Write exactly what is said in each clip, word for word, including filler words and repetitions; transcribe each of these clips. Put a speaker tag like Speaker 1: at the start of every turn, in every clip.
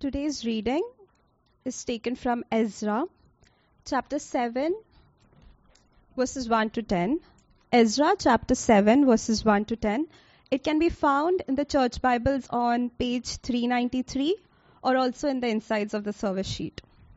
Speaker 1: Today's reading is taken from Ezra, chapter seven, verses one to ten. Ezra, chapter seven, verses one to ten. It can be found in the Church Bibles on page three ninety-three or also in the insides of the service sheet.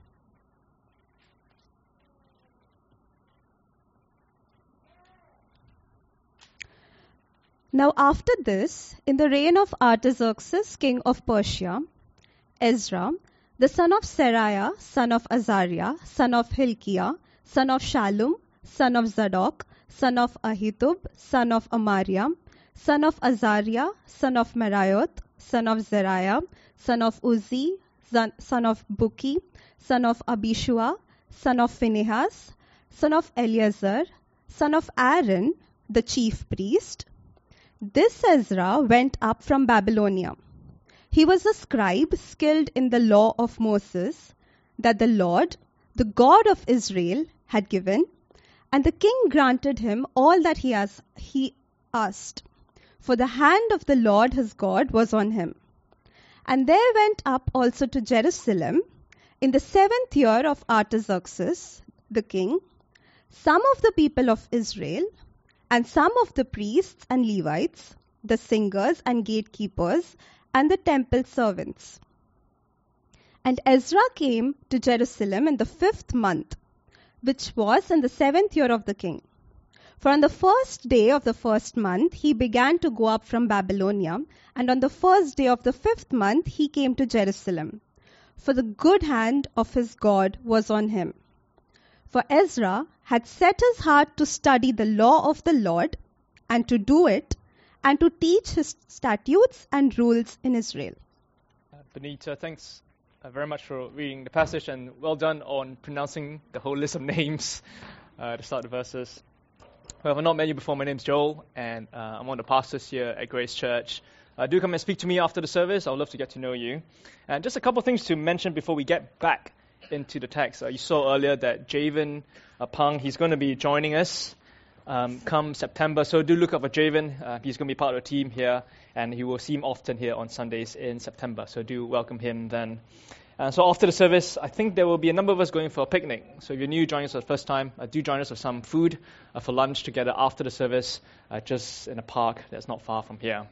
Speaker 1: Now after this, in the reign of Artaxerxes, king of Persia, Ezra, the son of Seraiah, son of Azariah, son of Hilkiah, son of Shallum, son of Zadok, son of Ahitub, son of Amariah, son of Azariah, son of Meraioth, son of Zeriah, son of Uzzi, son of Buki, son of Abishua, son of Phinehas, son of Eleazar, son of Aaron, the chief priest. This Ezra went up from Babylonia. He was a scribe skilled in the law of Moses that the Lord, the God of Israel, had given, and the king granted him all that he, has, he asked, for the hand of the Lord his God was on him. And there went up also to Jerusalem, in the seventh year of Artaxerxes, the king, some of the people of Israel, and some of the priests and Levites, the singers and gatekeepers, and the temple servants. And Ezra came to Jerusalem in the fifth month, which was in the seventh year of the king. For on the first day of the first month he began to go up from Babylonia, and on the first day of the fifth month he came to Jerusalem. For the good hand of his God was on him. For Ezra had set his heart to study the law of the Lord, and to do it, and to teach his statutes and rules in Israel.
Speaker 2: Uh, Benita, thanks uh, very much for reading the passage, and well done on pronouncing the whole list of names uh, to start the verses. Well, I've not met you before. My name's Joel, and uh, I'm one of the pastors here at Grace Church. Uh, do come and speak to me after the service. I would love to get to know you. And just a couple of things to mention before we get back into the text. Uh, you saw earlier that Javen uh, Pang, he's going to be joining us um, come September. So do look up for Javen. Uh, he's going to be part of the team here, and he will see him often here on Sundays in September. So do welcome him then. Uh, so after the service, I think there will be a number of us going for a picnic. So if you're new, joining us for the first time, uh, do join us for some food uh, for lunch together after the service, uh, just in a park that's not far from here.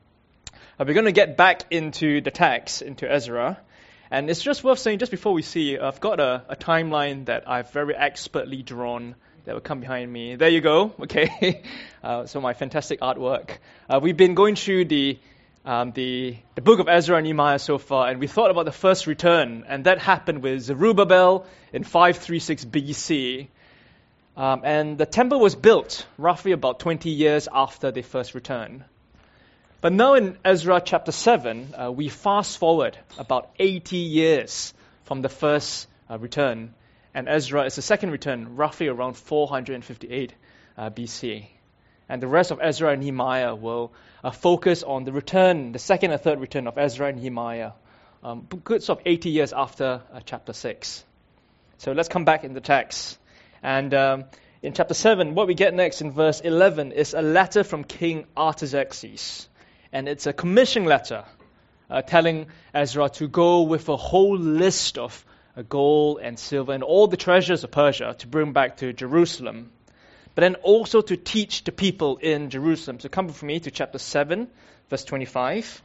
Speaker 2: Uh, we're going to get back into the text, into Ezra. And it's just worth saying, just before we see, I've got a, a timeline that I've very expertly drawn that will come behind me. There you go, okay. uh, so my fantastic artwork. Uh, we've been going through the, um, the the book of Ezra and Nehemiah so far, and we thought about the first return, and that happened with Zerubbabel in five thirty-six B C. Um, and the temple was built roughly about twenty years after they first returned. But now in Ezra chapter seven, uh, we fast forward about eighty years from the first uh, return. And Ezra is the second return, roughly around four fifty-eight uh, B C. And the rest of Ezra and Nehemiah will uh, focus on the return, the second and third return of Ezra and Nehemiah, um, good sort of eighty years after uh, chapter six. So let's come back in the text. And um, in chapter seven, what we get next in verse eleven is a letter from King Artaxerxes. And it's a commission letter uh, telling Ezra to go with a whole list of uh, gold and silver and all the treasures of Persia to bring back to Jerusalem. But then also to teach the people in Jerusalem. So come with me to chapter seven, verse twenty-five.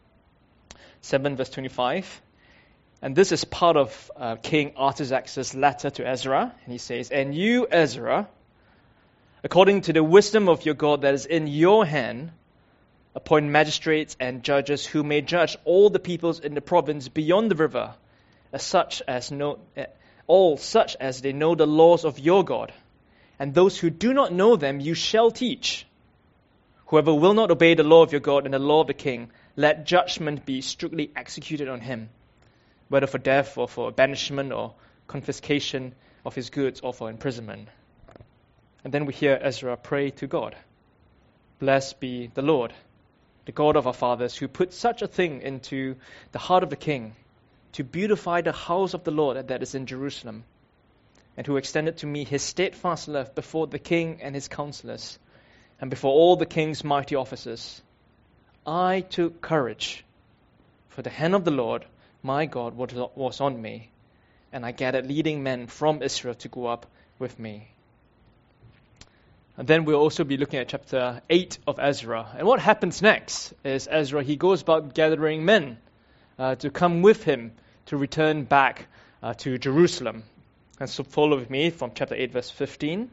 Speaker 2: seven, verse twenty-five. And this is part of uh, King Artaxerxes' letter to Ezra. And he says, "And you, Ezra, according to the wisdom of your God that is in your hand, appoint magistrates and judges who may judge all the peoples in the province beyond the river, as such as know, all such as they know the laws of your God. And those who do not know them you shall teach. Whoever will not obey the law of your God and the law of the king, let judgment be strictly executed on him, whether for death or for banishment or confiscation of his goods or for imprisonment." And then we hear Ezra pray to God. "Blessed be the Lord, the God of our fathers, who put such a thing into the heart of the king, to beautify the house of the Lord that is in Jerusalem, and who extended to me his steadfast love before the king and his counselors, and before all the king's mighty officers. I took courage, for the hand of the Lord my God was on me, and I gathered leading men from Israel to go up with me. And then we'll also be looking at chapter eight of Ezra. And what happens next is Ezra, he goes about gathering men uh, to come with him to return back uh, to Jerusalem. And so follow with me from chapter eight, verse fifteen.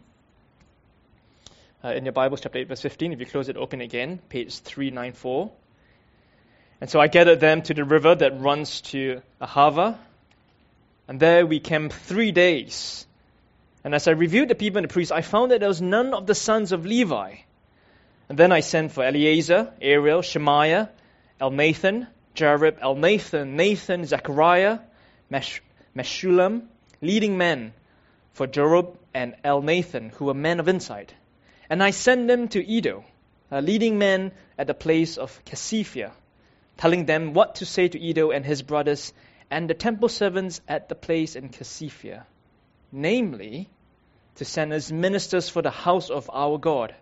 Speaker 2: Uh, in your Bibles, chapter eight, verse fifteen, if you close it open again, page three ninety-four. And so I gathered them to the river that runs to Ahava, and there we camped three days. And as I reviewed the people and the priests, I found that there was none of the sons of Levi. And then I sent for Eleazar, Ariel, Shemaiah, Elnathan, Jarib, Elnathan, Nathan, Zechariah, Mesh- Meshullam, leading men, for Joab and Elnathan, who were men of insight. And I sent them to Edo, uh, leading men at the place of Casiphia, telling them what to say to Edo and his brothers and the temple servants at the place in Casiphia, namely, to send as ministers for the house of our God.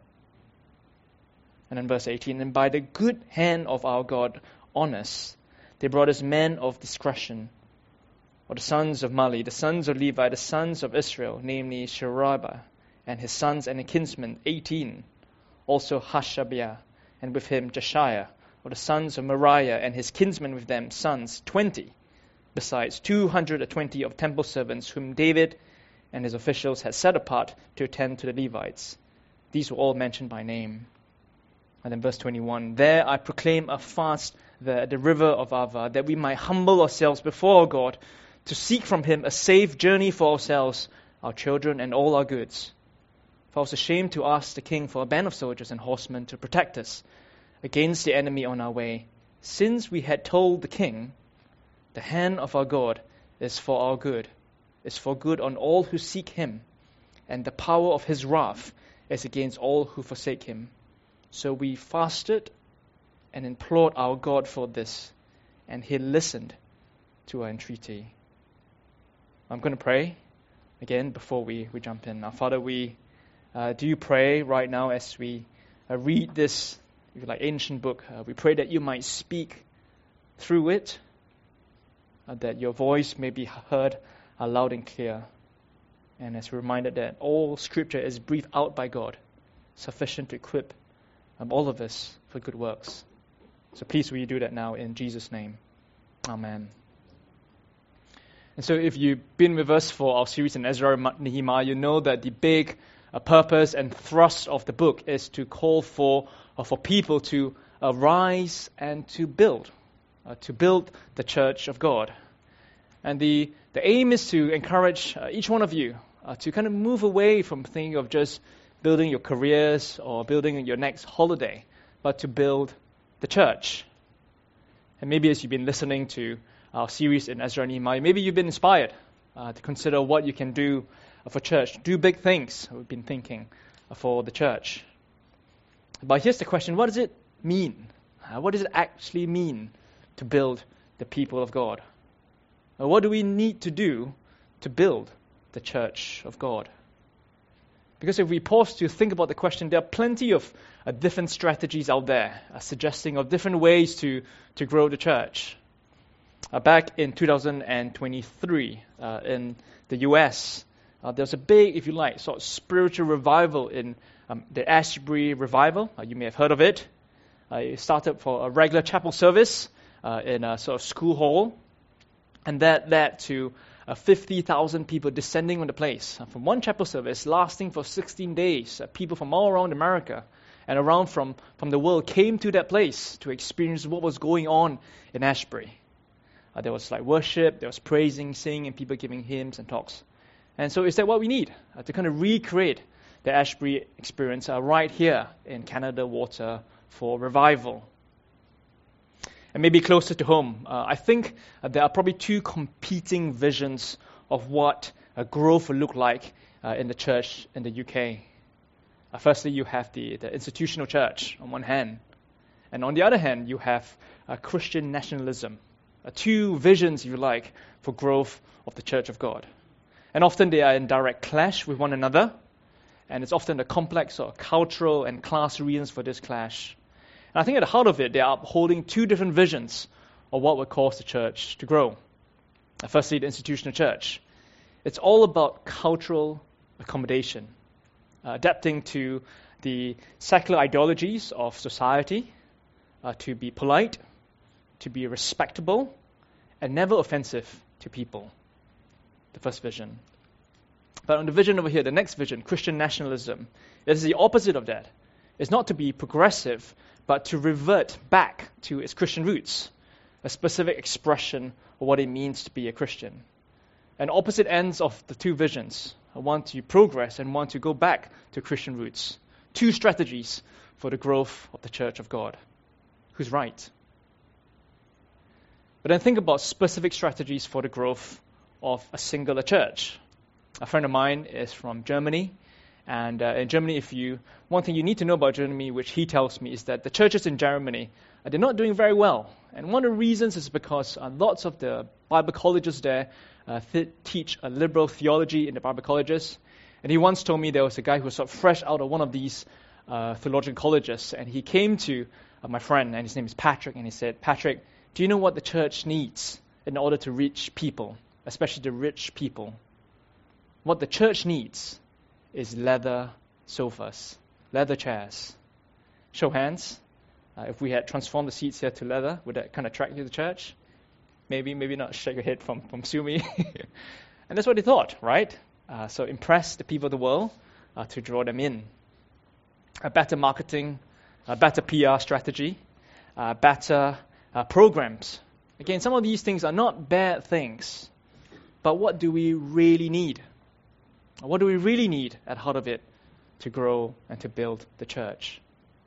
Speaker 2: And in verse eighteen, and by the good hand of our God on us, they brought us men of discretion, or the sons of Mali, the sons of Levi, the sons of Israel, namely Sherebiah, and his sons and kinsmen, eighteen, also Hashabiah, and with him Jeshiah, or the sons of Moriah, and his kinsmen with them, sons, twenty, besides two hundred twenty of temple servants, whom David and his officials had set apart to attend to the Levites. These were all mentioned by name. And then verse twenty-one, there I proclaim a fast there at the river of Ava, that we might humble ourselves before our God, to seek from him a safe journey for ourselves, our children, and all our goods. For I was ashamed to ask the king for a band of soldiers and horsemen to protect us against the enemy on our way, since we had told the king, the hand of our God is for our good, is for good on all who seek him, and the power of his wrath is against all who forsake him. So we fasted and implored our God for this, and he listened to our entreaty. I'm going to pray again before we, we jump in. Our Father, we uh, do pray right now as we uh, read this if you like ancient book. Uh, we pray that you might speak through it, uh, that your voice may be heard uh, loud and clear. And as we're reminded that all Scripture is breathed out by God, sufficient to equip um, all of us for good works. So please will you do that now in Jesus' name. Amen. And so if you've been with us for our series in Ezra and Nehemiah, you know that the big uh, purpose and thrust of the book is to call for uh, for people to arise and to build, uh, to build the church of God. And the, the aim is to encourage uh, each one of you uh, to kind of move away from thinking of just building your careers or building your next holiday, but to build the church. And maybe as you've been listening to our series in Ezra and Nehemiah, maybe you've been inspired uh, to consider what you can do uh, for church. Do big things, we've been thinking, uh, for the church. But here's the question, what does it mean? Uh, what does it actually mean to build the people of God? Uh, what do we need to do to build the church of God? Because if we pause to think about the question, there are plenty of uh, different strategies out there uh, suggesting of different ways to, to grow the church. Uh, back in two thousand twenty-three, uh, in the U S, uh, there was a big, if you like, sort of spiritual revival in um, the Ashbury Revival. Uh, you may have heard of it. Uh, it started for a regular chapel service uh, in a sort of school hall, and that led to uh, fifty thousand people descending on the place uh, from one chapel service lasting for sixteen days. Uh, people from all around America and around from, from the world came to that place to experience what was going on in Ashbury. Uh, there was like worship, there was praising, singing, and people giving hymns and talks. And so is that what we need? Uh, to kind of recreate the Ashbury experience uh, right here in Canada Water for revival. And maybe closer to home, uh, I think uh, there are probably two competing visions of what uh, growth will look like uh, in the church in the U K. Uh, firstly, you have the, the institutional church on one hand. And on the other hand, you have uh, Christian nationalism. Uh, two visions, if you like, for growth of the church of God. And often they are in direct clash with one another. And it's often a complex sort of cultural and class reasons for this clash. And I think at the heart of it, they are upholding two different visions or what would cause the church to grow. Firstly, the institutional church. It's all about cultural accommodation, uh, adapting to the secular ideologies of society, uh, to be polite, to be respectable, and never offensive to people. The first vision. But on the vision over here, the next vision, Christian nationalism, it is the opposite of that. It's not to be progressive, but to revert back to its Christian roots, a specific expression of what it means to be a Christian. And opposite ends of the two visions, one to progress and one to go back to Christian roots. Two strategies for the growth of the Church of God. Who's right? But then think about specific strategies for the growth of a singular church. A friend of mine is from Germany, and uh, in Germany, if you one thing you need to know about Germany, which he tells me, is that the churches in Germany uh, they're not doing very well. And one of the reasons is because uh, lots of the Bible colleges there uh, th- teach a liberal theology in the Bible colleges. And he once told me there was a guy who was sort of fresh out of one of these uh, theological colleges, and he came to uh, my friend, and his name is Patrick, and he said, "Patrick, do you know what the church needs in order to reach people, especially the rich people? What the church needs is leather sofas, leather chairs." Show hands. Uh, if we had transformed the seats here to leather, would that kind of attract you to the church? Maybe, maybe not. Shake your head from, from Sumi. And that's what he thought, right? Uh, so impress the people of the world uh, to draw them in. A better marketing, a better P R strategy, uh, better uh, programs. Again, some of these things are not bad things, but what do we really need? What do we really need at heart of it to grow and to build the church?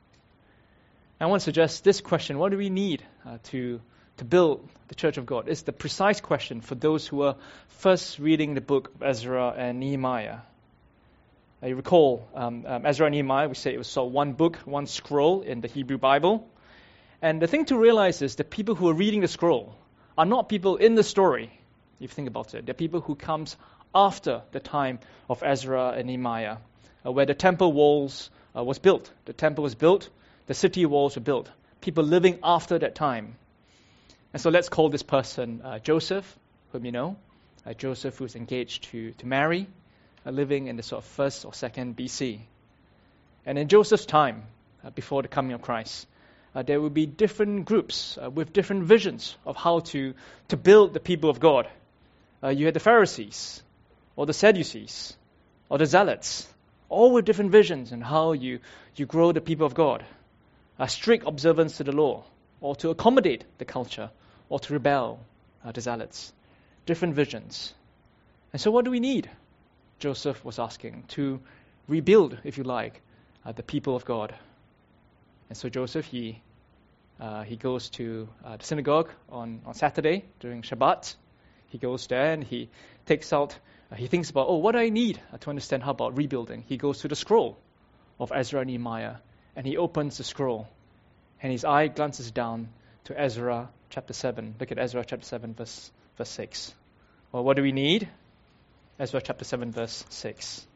Speaker 2: I want to suggest this question: what do we need uh, to to build the Church of God? It's the precise question for those who are first reading the book of Ezra and Nehemiah. Uh, you recall um, um, Ezra and Nehemiah, we say it was sort of one book, one scroll in the Hebrew Bible. And the thing to realize is the people who are reading the scroll are not people in the story, if you think about it. They're people who comes after the time of Ezra and Nehemiah, uh, where the temple walls uh, was built. The temple was built, the city walls were built. People living after that time. And so let's call this person uh, Joseph, whom you know. Uh, Joseph who's engaged to, to Mary, uh, living in the sort of first or second B C. And in Joseph's time, uh, before the coming of Christ, uh, there will be different groups uh, with different visions of how to, to build the people of God. Uh, you had the Pharisees, or the Sadducees, or the Zealots, all with different visions on how you, you grow the people of God. A strict observance to the law, or to accommodate the culture, or to rebel, uh, the Zealots. Different visions. And so what do we need? Joseph was asking, to rebuild, if you like, uh, the people of God. And so Joseph, he uh, he goes to uh, the synagogue on, on Saturday during Shabbat. He goes there and he takes out, uh, he thinks about, oh, what do I need uh, to understand how about rebuilding? He goes to the scroll of Ezra and Nehemiah, and he opens the scroll, and his eye glances down to Ezra chapter seven. Look at Ezra chapter seven, verse, verse six. Well, what do we need? Ezra chapter seven, verse six.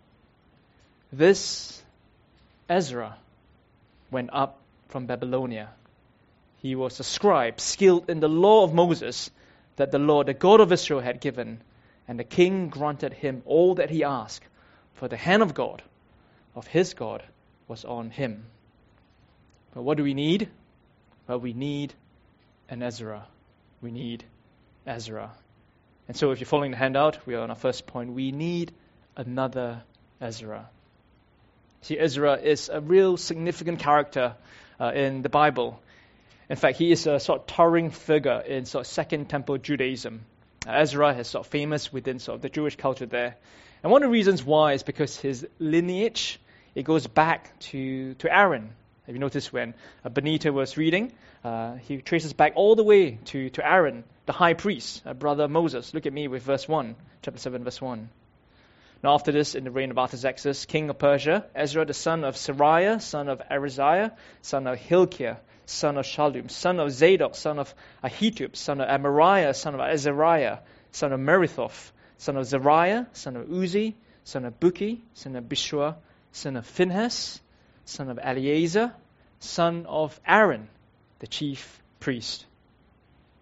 Speaker 2: This Ezra went up from Babylonia. He was a scribe, skilled in the law of Moses, that the Lord, the God of Israel, had given. And the king granted him all that he asked, for the hand of God, of his God, was on him. But what do we need? Well, we need an Ezra. We need Ezra. And so if you're following the handout, we are on our first point. We need another Ezra. See, Ezra is a real significant character uh, in the Bible. In fact, he is a sort of towering figure in sort of Second Temple Judaism. Uh, Ezra is sort of famous within sort of the Jewish culture there. And one of the reasons why is because his lineage, it goes back to, to Aaron. Have you noticed when uh, Benita was reading, uh, he traces back all the way to, to Aaron, the high priest, uh, brother Moses. Look at me with verse one, chapter seven, verse one. Now after this, in the reign of Artaxerxes, king of Persia, Ezra the son of Seraiah, son of Ariziah, son of Hilkiah, son of Shallum, son of Zadok, son of Ahitub, son of Amariah, son of Azariah, son of Merithoth, son of Zariah, son of Uzi, son of Buki, son of Bishua, son of Phinehas, son of Eleazar, son of Aaron, the chief priest.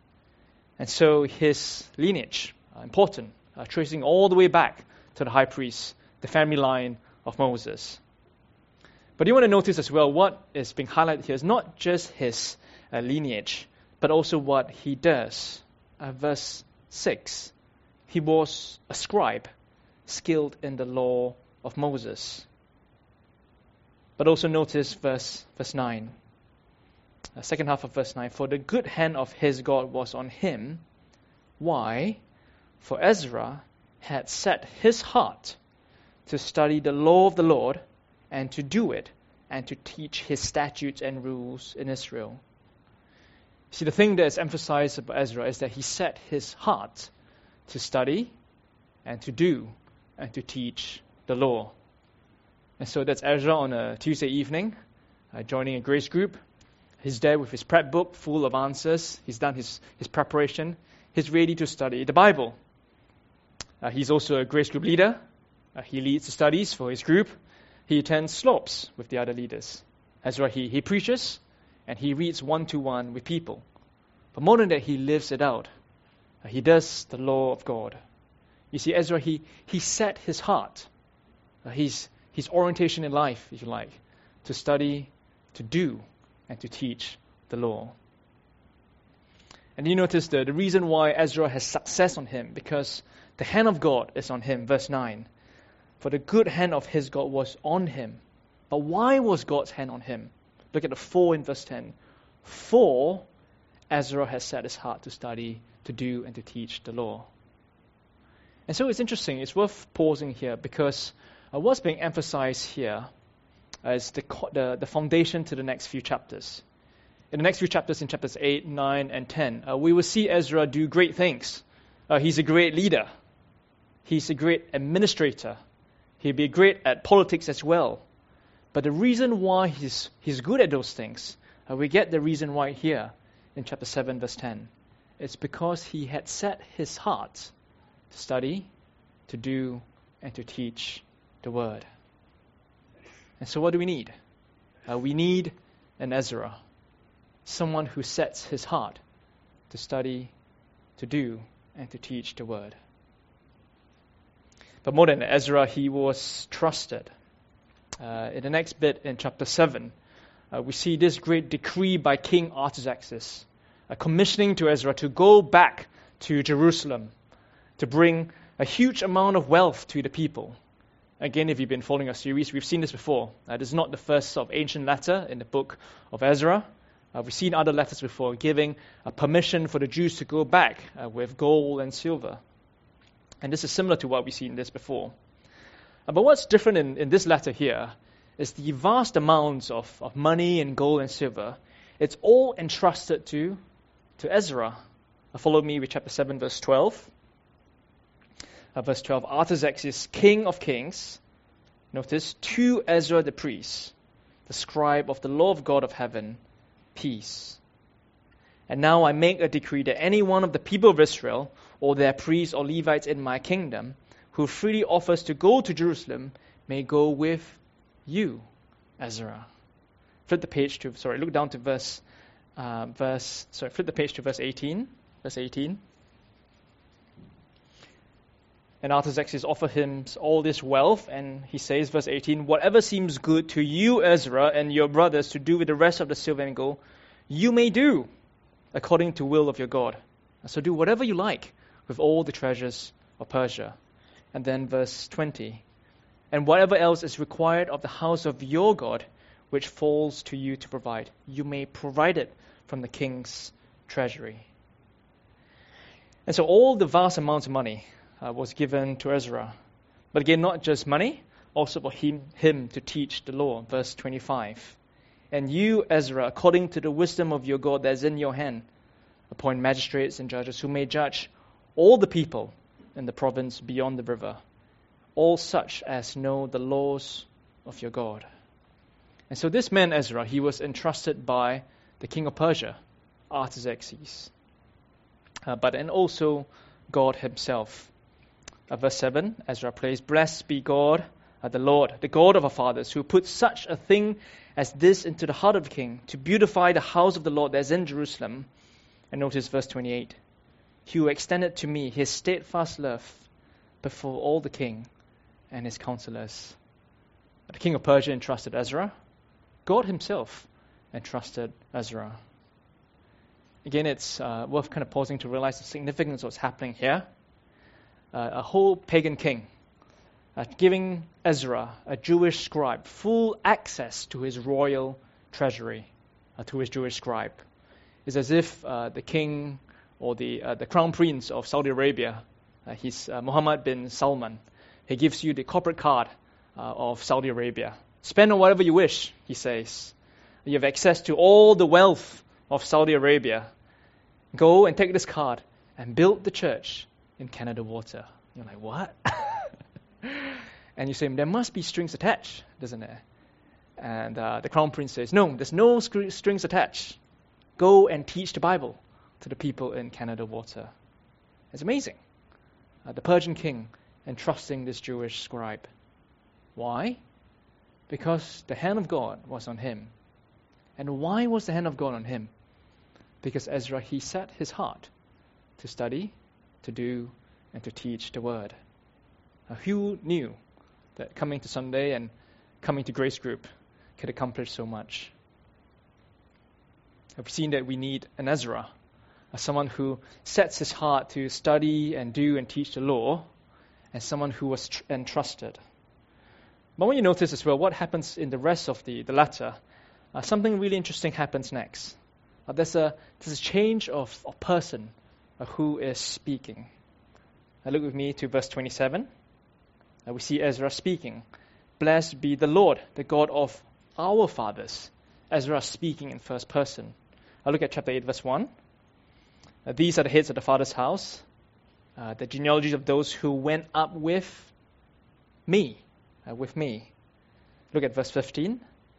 Speaker 2: And so his lineage, uh, important, uh, tracing all the way back to the high priest, the family line of Moses. But you want to notice as well what is being highlighted here is not just his uh, lineage, but also what he does. Uh, verse six, he was a scribe, skilled in the law of Moses. But also notice verse, verse nine. The second half of verse nine. For the good hand of his God was on him. Why? For Ezra had set his heart to study the law of the Lord and to do it and to teach his statutes and rules in Israel. See, the thing that is emphasized about Ezra is that he set his heart to study and to do and to teach the law. And so that's Ezra on a Tuesday evening, uh, joining a grace group. He's there with his prep book full of answers. He's done his, his preparation. He's ready to study the Bible. Uh, he's also a grace group leader. Uh, he leads the studies for his group. He attends slopes with the other leaders. Ezra, he, he preaches and he reads one-to-one with people. But more than that, he lives it out. Uh, he does the law of God. You see, Ezra, he, he set his heart, uh, his, his orientation in life, if you like, to study, to do, and to teach the law. And you notice the, the reason why Ezra has success on him, because the hand of God is on him, verse nine. For the good hand of his God was on him. But why was God's hand on him? Look at the for in verse ten. For Ezra has set his heart to study, to do, and to teach the law. And so it's interesting, it's worth pausing here, because uh, what's being emphasized here is the, the, the foundation to the next few chapters. In the next few chapters, in chapters eight, nine, and ten, uh, we will see Ezra do great things. Uh, he's a great leader. He's a great administrator. He'll be great at politics as well. But the reason why he's, he's good at those things, uh, we get the reason why here in chapter seven, verse ten. It's because he had set his heart to study, to do, and to teach the word. And so what do we need? Uh, we need an Ezra, someone who sets his heart to study, to do, and to teach the word. But more than Ezra, he was trusted. Uh, in the next bit in chapter seven, uh, we see this great decree by King Artaxerxes, uh, commissioning to Ezra to go back to Jerusalem to bring a huge amount of wealth to the people. Again, if you've been following our series, we've seen this before. Uh, this is not the first sort of ancient letter in the book of Ezra. Uh, we've seen other letters before giving uh, permission for the Jews to go back uh, with gold and silver. And this is similar to what we've seen this before. Uh, but what's different in, in this letter here is the vast amounts of, of money and gold and silver. It's all entrusted to, to Ezra. Uh, follow me with chapter seven, verse twelve. Uh, verse twelve, Artaxerxes, king of kings, notice, to Ezra the priest, the scribe of the law of God of heaven, peace. And now I make a decree that any one of the people of Israel, or their priests or Levites in my kingdom, who freely offers to go to Jerusalem, may go with you, Ezra. Flip the page to, sorry, look down to verse, uh, verse, sorry, flip the page to verse eighteen, verse eighteen. And Artaxerxes offered him all this wealth, and he says, verse eighteen, whatever seems good to you, Ezra, and your brothers to do with the rest of the silver and gold, you may do according to will of your God. So do whatever you like with all the treasures of Persia. And then verse twenty, and whatever else is required of the house of your God, which falls to you to provide, you may provide it from the king's treasury. And so all the vast amounts of money uh, was given to Ezra. But again, not just money, also for him, him to teach the law. Verse twenty-five. And you, Ezra, according to the wisdom of your God that is in your hand, appoint magistrates and judges who may judge all the people in the province beyond the river, all such as know the laws of your God. And so this man, Ezra, he was entrusted by the king of Persia, Artaxerxes, uh, but and also God himself. Uh, verse seven, Ezra prays, blessed be God, uh, the Lord, the God of our fathers, who put such a thing as this into the heart of the king, to beautify the house of the Lord that is in Jerusalem. And notice verse twenty-eight. who extended to me his steadfast love before all the king and his counselors. The king of Persia entrusted Ezra. God himself entrusted Ezra. Again, it's uh, worth kind of pausing to realize the significance of what's happening here. Uh, a whole pagan king uh, giving Ezra, a Jewish scribe, full access to his royal treasury, uh, to his Jewish scribe. It's as if uh, the king or the uh, the crown prince of Saudi Arabia, uh, he's uh, Mohammed bin Salman. He gives you the corporate card uh, of Saudi Arabia. Spend on whatever you wish, he says. You have access to all the wealth of Saudi Arabia. Go and take this card and build the church in Canada Water. You're like, what? And you say, there must be strings attached, doesn't there? And uh, the crown prince says, no, there's no scr- strings attached. Go and teach the Bible to the people in Canada Water. It's amazing. Uh, the Persian king entrusting this Jewish scribe. Why? Because the hand of God was on him. And why was the hand of God on him? Because Ezra, he set his heart to study, to do, and to teach the word. Now, who knew that coming to Sunday and coming to Grace Group could accomplish so much? I've seen that we need an Ezra, as someone who sets his heart to study and do and teach the law, and someone who was tr- entrusted. But when you notice as well what happens in the rest of the, the letter, uh, something really interesting happens next. Uh, there's, a, there's a change of, of person uh, who is speaking. Uh, look with me to verse twenty-seven. Uh, we see Ezra speaking. Blessed be the Lord, the God of our fathers. Ezra speaking in first person. I look at chapter eight, verse one. Uh, these are the heads of the father's house, uh, the genealogies of those who went up with me, uh, with me. Look at verse fifteen.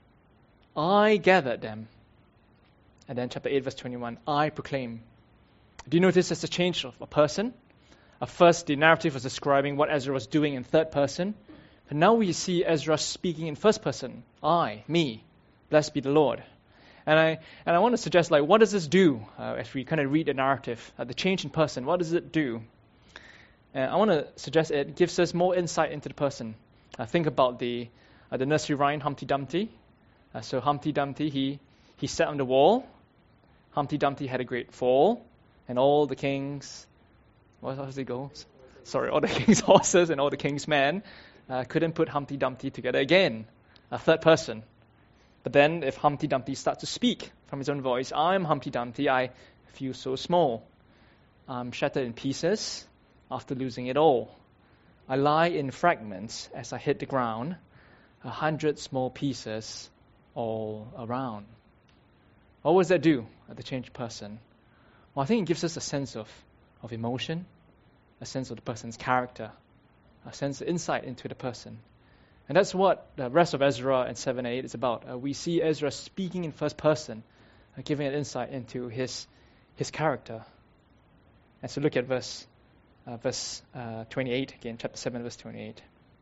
Speaker 2: I gathered them. And then chapter eight, verse twenty-one, I proclaim. Do you notice there's a change of a person? At first, the narrative was describing what Ezra was doing in third person. But now we see Ezra speaking in first person. I, me, blessed be the Lord. And I and I want to suggest, like, what does this do uh, as we kind of read the narrative, uh, the change in person? What does it do? And I want to suggest it gives us more insight into the person. Uh, think about the uh, the nursery rhyme Humpty Dumpty. Uh, so Humpty Dumpty, he he sat on the wall. Humpty Dumpty had a great fall, and all the kings, what does it go? Sorry, all the king's horses and all the king's men uh, couldn't put Humpty Dumpty together again. A third person. But then if Humpty Dumpty starts to speak from his own voice, I'm Humpty Dumpty, I feel so small. I'm shattered in pieces after losing it all. I lie in fragments as I hit the ground, a hundred small pieces all around. What does that do at the changed person? Well, I think it gives us a sense of, of emotion, a sense of the person's character, a sense of insight into the person. And that's what the rest of Ezra and seven eight is about. Uh, we see Ezra speaking in first person, uh, giving an insight into his his character. And so look at verse uh, verse uh, twenty-eight again, chapter seven, verse twenty-eight.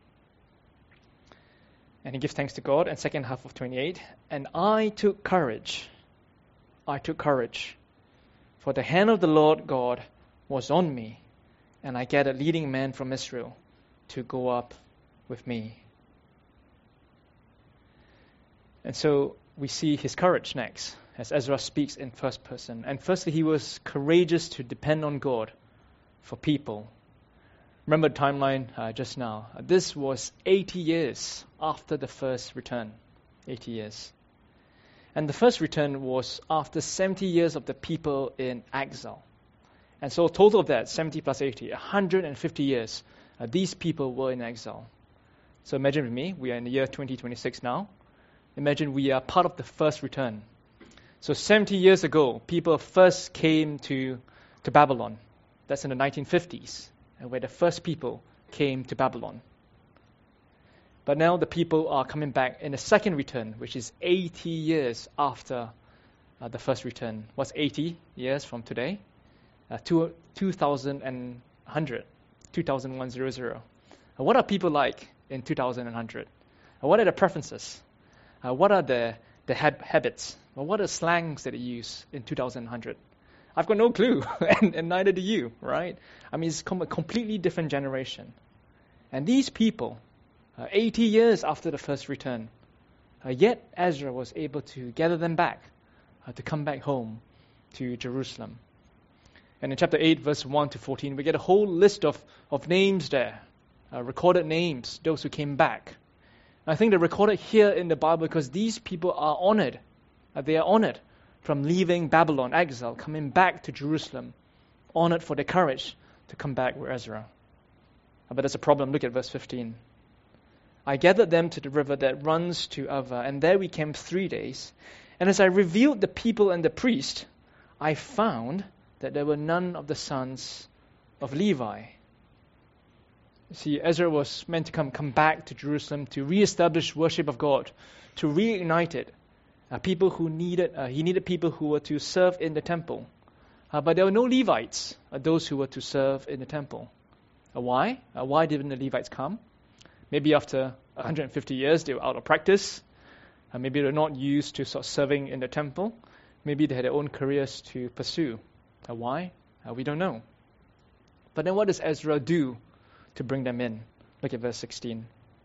Speaker 2: And he gives thanks to God. And second half of twenty-eight. And I took courage. I took courage. For the hand of the Lord God was on me. And I gathered leading men from Israel to go up with me. And so we see his courage next, as Ezra speaks in first person. And firstly, he was courageous to depend on God for people. Remember the timeline uh, just now. This was eighty years after the first return. eighty years. And the first return was after seventy years of the people in exile. And so total of that, seventy plus eighty, one hundred fifty years, uh, these people were in exile. So imagine with me, we are in the year twenty twenty-six now. Imagine we are part of the first return. So seventy years ago, people first came to, to Babylon. That's in the nineteen fifties, and where the first people came to Babylon. But now the people are coming back in the second return, which is eighty years after uh, the first return. What's eighty years from today? Uh, two, two thousand one hundred. two thousand one hundred. Uh, what are people like in two thousand one hundred? Uh, what are the preferences? Uh, what are the, the hab- habits? Well, what are the slangs that they use in two thousand one hundred? I've got no clue, and, and neither do you, right? I mean, it's com- a completely different generation. And these people, uh, eighty years after the first return, uh, yet Ezra was able to gather them back, uh, to come back home to Jerusalem. And in chapter eight, verse one to fourteen, we get a whole list of, of names there, uh, recorded names, those who came back. I think they're recorded here in the Bible because these people are honored. Uh, they are honored from leaving Babylon, exile, coming back to Jerusalem, honored for their courage to come back with Ezra. Uh, but there's a problem. Look at verse fifteen. I gathered them to the river that runs to Ava, and there we camped three days. And as I revealed the people and the priest, I found that there were none of the sons of Levi. See, Ezra was meant to come, come back to Jerusalem to reestablish worship of God, to reignite it. Uh, people who needed, uh, he needed people who were to serve in the temple. Uh, but there were no Levites, uh, those who were to serve in the temple. Uh, why? Uh, why didn't the Levites come? Maybe after one hundred fifty years they were out of practice. Uh, maybe they were not used to sort of serving in the temple. Maybe they had their own careers to pursue. Uh, why? Uh, we don't know. But then what does Ezra do to bring them in? Look at verse sixteen.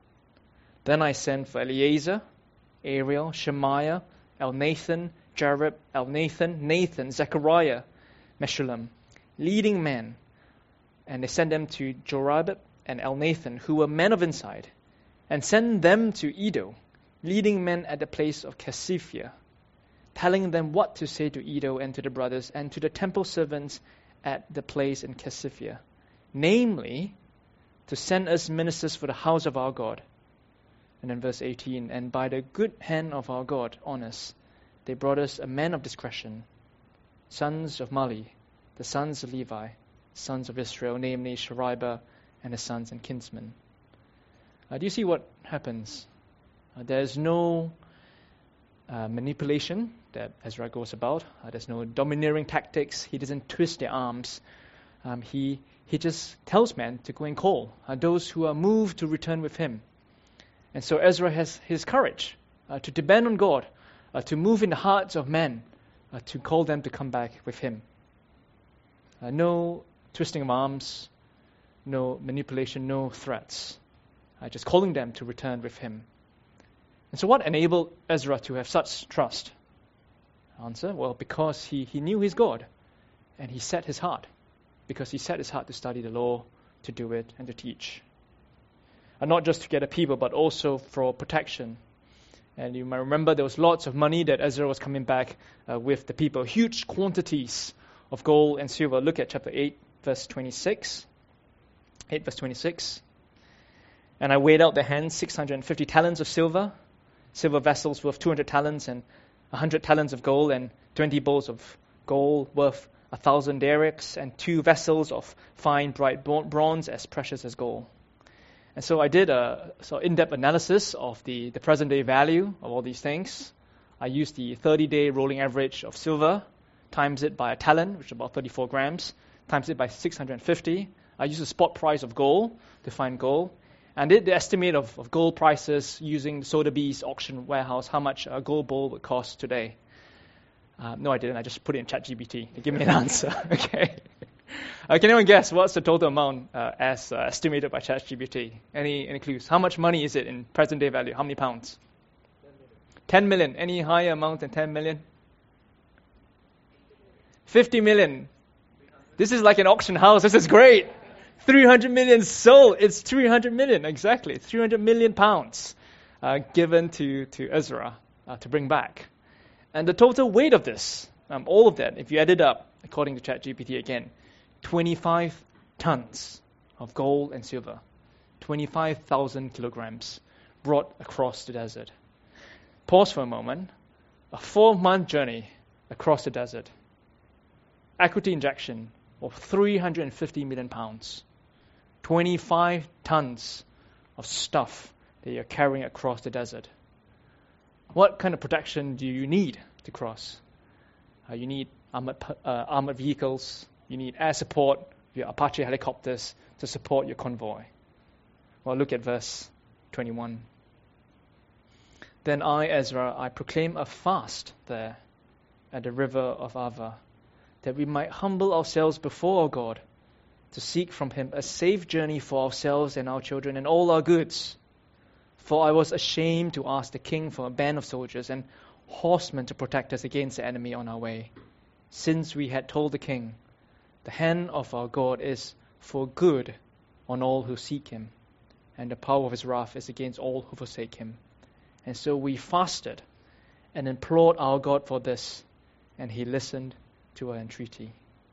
Speaker 2: Then I sent for Eleazar, Ariel, Shemaiah, Elnathan, Jarib, Elnathan, Nathan, Zechariah, Meshullam, leading men. And they sent them to Jorabib and Elnathan, who were men of insight, and sent them to Edo, leading men at the place of Casiphia, telling them what to say to Edo and to the brothers and to the temple servants at the place in Casiphia, namely, to send us ministers for the house of our God. And then verse eighteen, and by the good hand of our God on us, they brought us a man of discretion, sons of Mali, the sons of Levi, sons of Israel, namely Shariba and his sons and kinsmen. Uh, do you see what happens? Uh, there's no uh, manipulation that Ezra goes about. Uh, there's no domineering tactics. He doesn't twist their arms. Um, he he just tells men to go and call uh, those who are moved to return with him. And so Ezra has his courage uh, to depend on God, uh, to move in the hearts of men, uh, to call them to come back with him. Uh, no twisting of arms, no manipulation, no threats. Uh, just calling them to return with him. And so what enabled Ezra to have such trust? Answer, well, because he, he knew his God and he set his heart. Because he set his heart to study the law, to do it, and to teach. And not just to get a people, but also for protection. And you might remember there was lots of money that Ezra was coming back uh, with the people. Huge quantities of gold and silver. Look at chapter eight, verse twenty-six. eight, verse twenty-six. And I weighed out the hands, six hundred fifty talents of silver, silver vessels worth two hundred talents, and one hundred talents of gold, and twenty bowls of gold worth a thousand darics, and two vessels of fine bright bronze as precious as gold. And so I did a so in-depth analysis of the, the present-day value of all these things. I used the thirty-day rolling average of silver, times it by a talent, which is about thirty-four grams, times it by six hundred fifty. I used the spot price of gold to find gold, and did the estimate of, of gold prices using Sotheby's auction warehouse, how much a gold bowl would cost today. Uh, no, I didn't. I just put it in ChatGPT to give me an answer. Okay. Uh, can anyone guess what's the total amount uh, as uh, estimated by ChatGPT? Any any clues? How much money is it in present day value? How many pounds? ten million. Any higher amount than ten million? fifty million. This is like an auction house. This is great. three hundred million sold. It's three hundred million, exactly. three hundred million pounds uh, given to, to Ezra uh, to bring back. And the total weight of this, um, all of that, if you add it up, according to ChatGPT again, twenty-five tons of gold and silver, twenty-five thousand kilograms brought across the desert. Pause for a moment. A four-month journey across the desert. Equity injection of three hundred fifty million pounds. twenty-five tons of stuff that you're carrying across the desert. What kind of protection do you need to cross? Uh, you need armored, uh, armored vehicles. You need air support, your Apache helicopters to support your convoy. Well, look at verse twenty-one. Then I, Ezra, I proclaim a fast there at the river of Ava, that we might humble ourselves before our God, to seek from him a safe journey for ourselves and our children and all our goods. For I was ashamed to ask the king for a band of soldiers and horsemen to protect us against the enemy on our way, since we had told the king, the hand of our God is for good on all who seek him, and the power of his wrath is against all who forsake him. And so we fasted and implored our God for this, and he listened to our entreaty.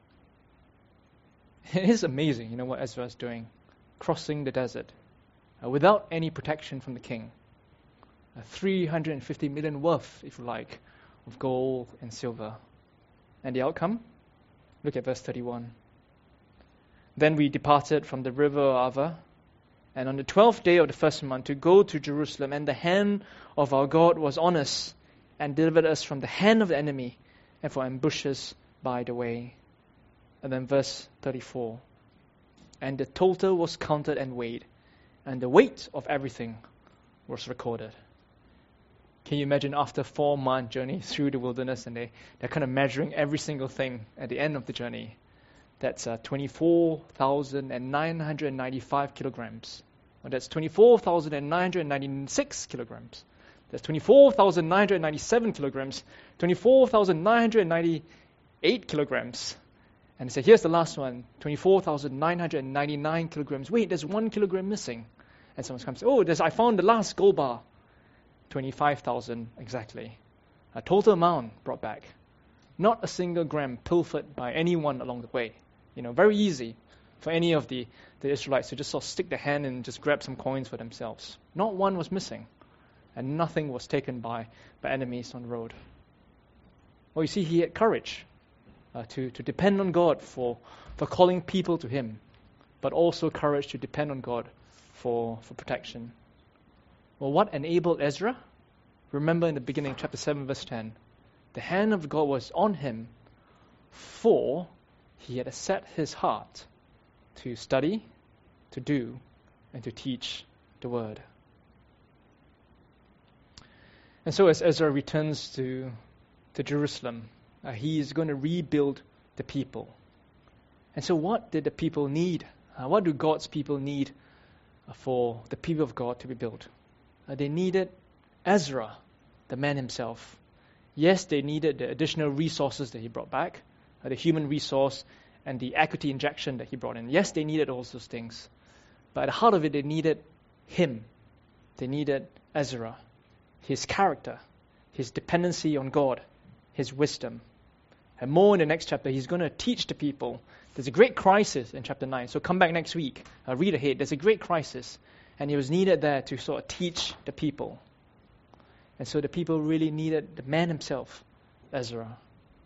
Speaker 2: It is amazing, you know, what Ezra is doing, crossing the desert uh, without any protection from the king. Uh, three hundred fifty million worth, if you like, of gold and silver. And the outcome? Look at verse thirty-one. Then we departed from the river Ava, and on the twelfth day of the first month to go to Jerusalem, and the hand of our God was on us, and delivered us from the hand of the enemy, and from ambushes by the way. And then verse thirty-four. And the total was counted and weighed, and the weight of everything was recorded. Can you imagine after a four-month journey through the wilderness, and they, they're kind of measuring every single thing at the end of the journey? That's uh, twenty-four thousand nine hundred ninety-five kilograms. Or that's twenty-four thousand nine hundred ninety-six kilograms. That's twenty-four thousand nine hundred ninety-seven kilograms. twenty-four thousand nine hundred ninety-eight kilograms. And they say, here's the last one, twenty-four thousand nine hundred ninety-nine kilograms. Wait, there's one kilogram missing. And someone comes, oh, there's, I found the last gold bar. twenty-five thousand exactly. A total amount brought back. Not a single gram pilfered by anyone along the way. You know, very easy for any of the, the Israelites to just sort of stick their hand and just grab some coins for themselves. Not one was missing. And nothing was taken by, by enemies on the road. Well, you see, he had courage uh, to, to depend on God for, for calling people to him, but also courage to depend on God for, for protection. Well, what enabled Ezra? Remember in the beginning, chapter seven, verse ten. The hand of God was on him, for he had set his heart to study, to do, and to teach the word. And so as Ezra returns to, to Jerusalem, uh, he is going to rebuild the people. And so what did the people need? Uh, what do God's people need uh, for the people of God to be built? Uh, they needed Ezra, the man himself. Yes, they needed the additional resources that he brought back, uh, the human resource and the equity injection that he brought in. Yes, they needed all those things. But at the heart of it, they needed him. They needed Ezra, his character, his dependency on God, his wisdom. And more in the next chapter, he's going to teach the people. There's a great crisis in chapter nine. So come back next week. Uh, read ahead. There's a great crisis. And he was needed there to sort of teach the people. And so the people really needed the man himself, Ezra.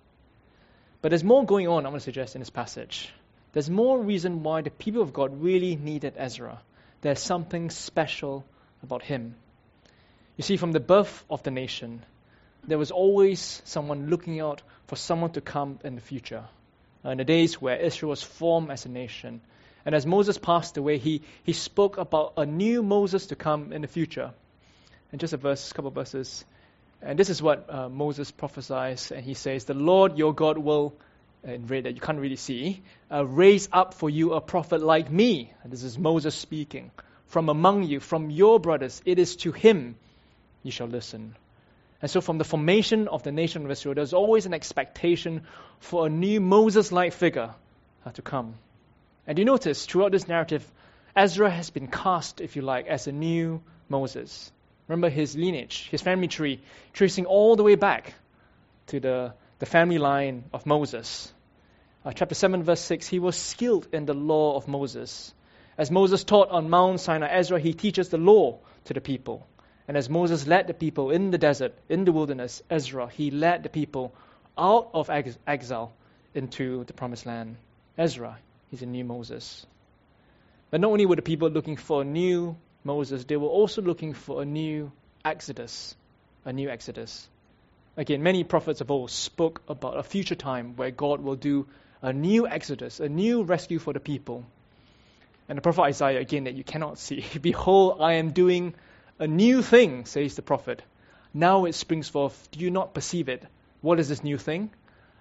Speaker 2: But there's more going on, I want to suggest, in this passage. There's more reason why the people of God really needed Ezra. There's something special about him. You see, from the birth of the nation, there was always someone looking out for someone to come in the future. Uh, in the days where Israel was formed as a nation. And as Moses passed away, he, he spoke about a new Moses to come in the future. And just a verse, couple of verses. And this is what uh, Moses prophesies. And he says, the Lord your God will, in red that you can't really see, uh, raise up for you a prophet like me. And this is Moses speaking. From among you, from your brothers, it is to him you shall listen. And so from the formation of the nation of Israel, there's always an expectation for a new Moses-like figure uh, to come. And you notice throughout this narrative, Ezra has been cast, if you like, as a new Moses. Remember his lineage, his family tree, tracing all the way back to the, the family line of Moses. Uh, chapter seven, verse six, he was skilled in the law of Moses. As Moses taught on Mount Sinai, Ezra, he teaches the law to the people. And as Moses led the people in the desert, in the wilderness, Ezra, he led the people out of ex- exile into the promised land. Ezra, he's a new Moses. But not only were the people looking for a new Moses, they were also looking for a new Exodus. A new Exodus. Again, many prophets of old spoke about a future time where God will do a new Exodus, a new rescue for the people. And the prophet Isaiah, again, that you cannot see. Behold, I am doing a new thing, says the prophet. Now it springs forth. Do you not perceive it? What is this new thing?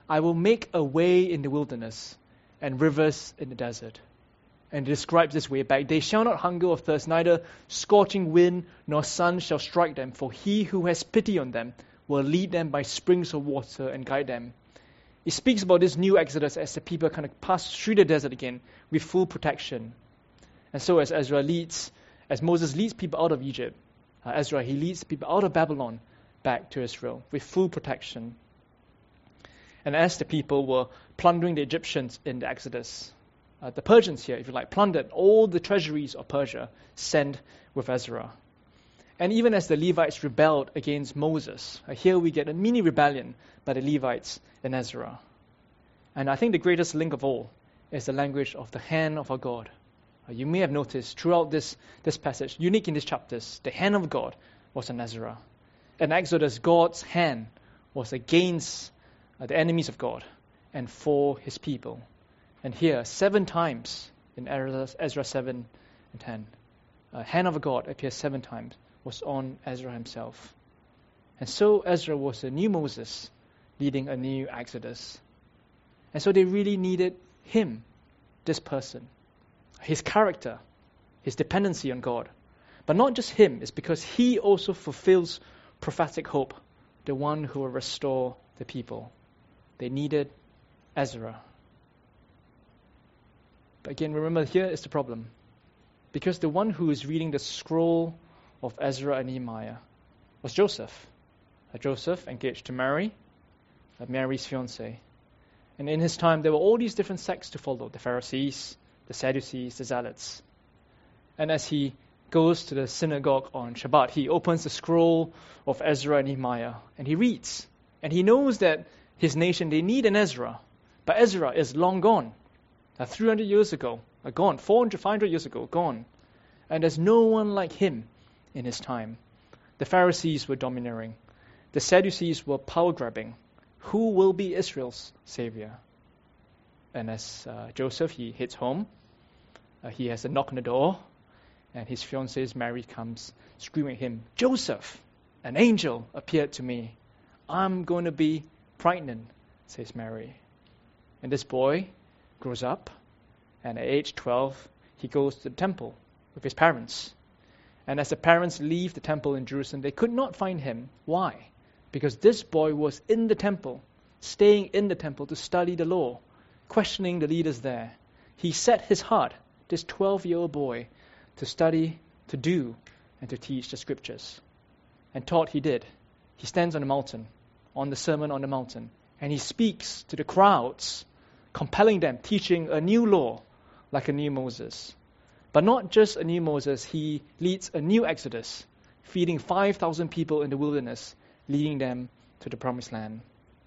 Speaker 2: I will make a way in the wilderness and rivers in the desert. And it describes this way back. They shall not hunger or thirst, neither scorching wind nor sun shall strike them. For he who has pity on them will lead them by springs of water and guide them. It speaks about this new exodus as the people kind of pass through the desert again with full protection. And so as Ezra leads, as Moses leads people out of Egypt, uh, Ezra, he leads people out of Babylon back to Israel with full protection. And as the people were plundering the Egyptians in the Exodus, uh, the Persians here, if you like, plundered all the treasuries of Persia sent with Ezra. And even as the Levites rebelled against Moses, uh, here we get a mini rebellion by the Levites and Ezra. And I think the greatest link of all is the language of the hand of our God. Uh, you may have noticed throughout this, this passage, unique in these chapters, the hand of God was on Ezra. In Exodus, God's hand was against uh, the enemies of God and for his people. And here, seven times in Ezra, Ezra seven and ten, uh, hand of God appears seven times, was on Ezra himself. And so Ezra was a new Moses leading a new Exodus. And so they really needed him, this person, his character, his dependency on God. But not just him, it's because he also fulfills prophetic hope, the one who will restore the people. They needed Ezra. But again, remember, here is the problem. Because the one who is reading the scroll of Ezra and Nehemiah was Joseph. Uh, Joseph engaged to Mary, uh, Mary's fiancé. And in his time, there were all these different sects to follow, the Pharisees, the Sadducees, the Zealots. And as he goes to the synagogue on Shabbat, he opens the scroll of Ezra and Nehemiah, and he reads. And he knows that his nation, they need an Ezra. But Ezra is long gone. Uh, three hundred years ago, uh, gone. four hundred, five hundred years ago, gone. And there's no one like him in his time. The Pharisees were domineering. The Sadducees were power-grabbing. Who will be Israel's savior? And as uh, Joseph, he heads home. Uh, he has a knock on the door. And his fiancée, Mary, comes screaming at him, "Joseph, an angel appeared to me. I'm going to be pregnant," says Mary. And this boy grows up. And at age twelve, he goes to the temple with his parents. And as the parents leave the temple in Jerusalem, they could not find him. Why? Because this boy was in the temple, staying in the temple to study the law, questioning the leaders there. He set his heart, this twelve-year-old boy, to study, to do, and to teach the scriptures. And taught he did. He stands on the mountain, on the Sermon on the Mountain, and he speaks to the crowds, compelling them, teaching a new law like a new Moses. But not just a new Moses, he leads a new Exodus, feeding five thousand people in the wilderness, leading them to the promised land.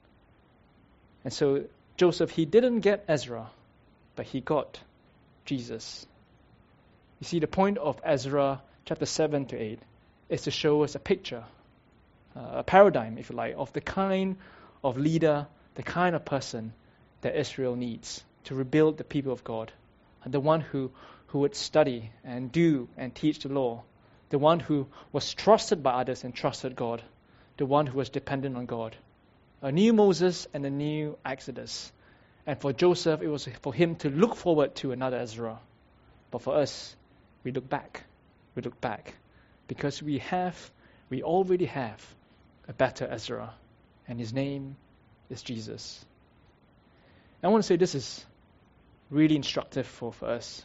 Speaker 2: And so Joseph, he didn't get Ezra, but he got Jesus. You see, the point of Ezra chapter seven to eight is to show us a picture, uh, a paradigm, if you like, of the kind of leader, the kind of person that Israel needs to rebuild the people of God. And the one who, who would study and do and teach the law. The one who was trusted by others and trusted God. The one who was dependent on God. A new Moses and a new Exodus. And for Joseph, it was for him to look forward to another Ezra. But for us, we look back. We look back. Because we have, we already have a better Ezra. And his name is Jesus. I want to say this is really instructive for, for us.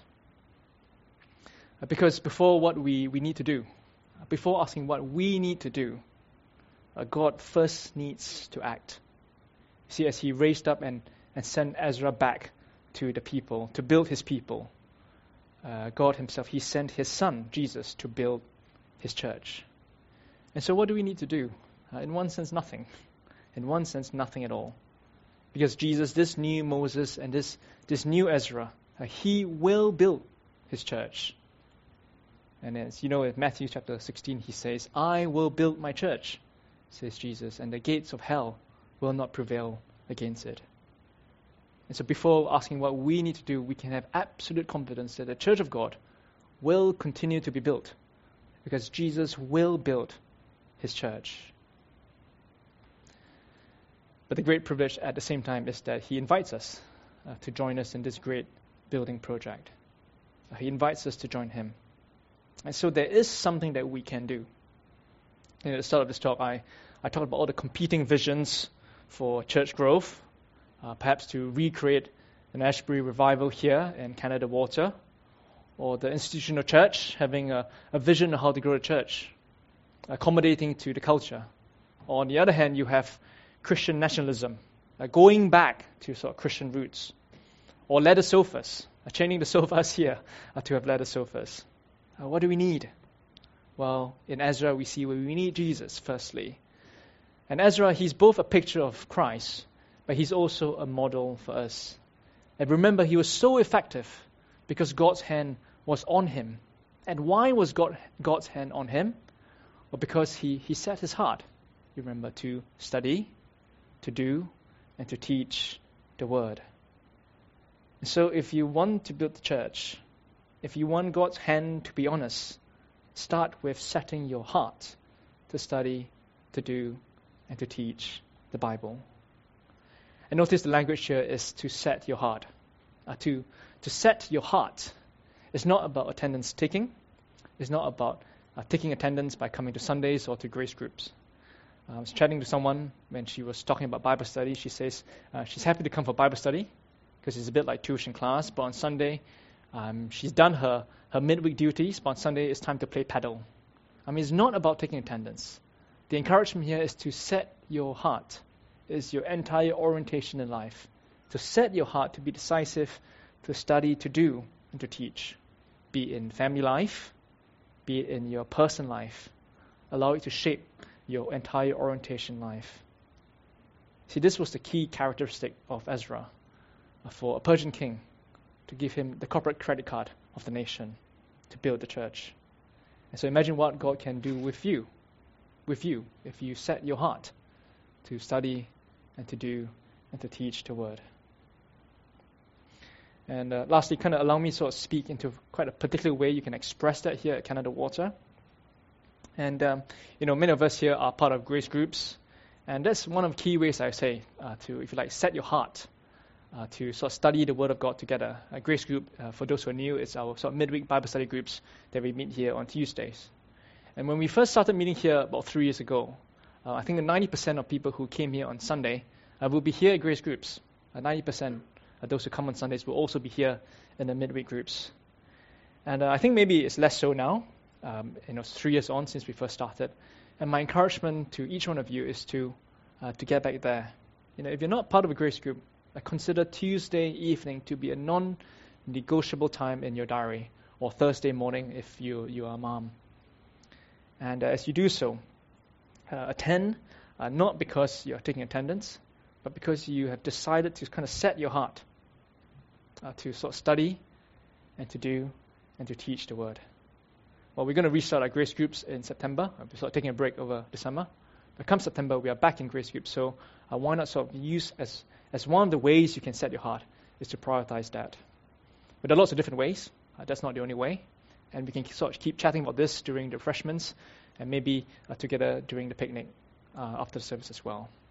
Speaker 2: Because before what we, we need to do, before asking what we need to do, uh, God first needs to act. See, as he raised up and, and sent Ezra back to the people, to build his people, uh, God himself, he sent his son, Jesus, to build his church. And so what do we need to do? Uh, in one sense, nothing. In one sense, nothing at all. Because Jesus, this new Moses and this, this new Ezra, uh, he will build his church. And as you know, in Matthew chapter sixteen, he says, "I will build my church," says Jesus, "and the gates of hell will not prevail against it." And so before asking what we need to do, we can have absolute confidence that the church of God will continue to be built. Because Jesus will build his church. But But the great privilege at the same time is that he invites us uh, to join us in this great building project. Uh, he invites us to join him. And so there is something that we can do. You know, at the start of this talk, I, I talked about all the competing visions for church growth, uh, perhaps to recreate an Ashbury revival here in Canada Water, or the institutional church having a, a vision of how to grow a church, accommodating to the culture. Or on the other hand, you have Christian nationalism, uh, going back to sort of Christian roots, or leather sofas, uh, changing the sofas here uh, to have leather sofas. Uh, what do we need? Well, in Ezra we see where we need Jesus, firstly. And Ezra, he's both a picture of Christ, but he's also a model for us. And remember, he was so effective because God's hand was on him. And why was God, God's hand on him? Well, because he, he set his heart, you remember, to study, to do, and to teach the word. And so if you want to build the church, if you want God's hand to be on us, start with setting your heart to study, to do, and to teach the Bible. And notice the language here is to set your heart. Uh, to, to set your heart is not about attendance taking. It's not about uh, taking attendance by coming to Sundays or to grace groups. Uh, I was chatting to someone when she was talking about Bible study. She says uh, she's happy to come for Bible study because it's a bit like tuition class, but on Sunday um, she's done her, her midweek duties, but on Sunday it's time to play paddle. I mean, it's not about taking attendance. The encouragement here is to set your heart. It is your entire orientation in life. To set your heart to be decisive, to study, to do, and to teach. Be it in family life, be it in your personal life. Allow it to shape your entire orientation life. See, this was the key characteristic of Ezra for a Persian king, to give him the corporate credit card of the nation to build the church. And so imagine what God can do with you, with you, if you set your heart to study and to do and to teach the word. And uh, lastly, kind of allow me to sort of speak into quite a particular way you can express that here at Canada Water. And, um, you know, many of us here are part of grace groups. And that's one of the key ways I say uh, to, if you like, set your heart uh, to sort of study the Word of God together. A grace group, uh, for those who are new, is our sort of midweek Bible study groups that we meet here on Tuesdays. And when we first started meeting here about three years ago, uh, I think that ninety percent of people who came here on Sunday uh, will be here at grace groups. Uh, ninety percent of those who come on Sundays will also be here in the midweek groups. And uh, I think maybe it's less so now. Um, you know, it's three years on since we first started. And my encouragement to each one of you is to uh, to get back there. You know, if you're not part of a grace group, uh, consider Tuesday evening to be a non-negotiable time in your diary, or Thursday morning if you you are a mom. And uh, as you do so, uh, attend uh, not because you're taking attendance, but because you have decided to kind of set your heart uh, to sort of study and to do and to teach the word. Well, we're going to restart our grace groups in September. We're sort of taking a break over the summer. But come September, we are back in grace groups. So uh, why not sort of use as, as one of the ways you can set your heart is to prioritize that. But there are lots of different ways. Uh, that's not the only way. And we can sort of keep chatting about this during the refreshments and maybe uh, together during the picnic uh, after the service as well.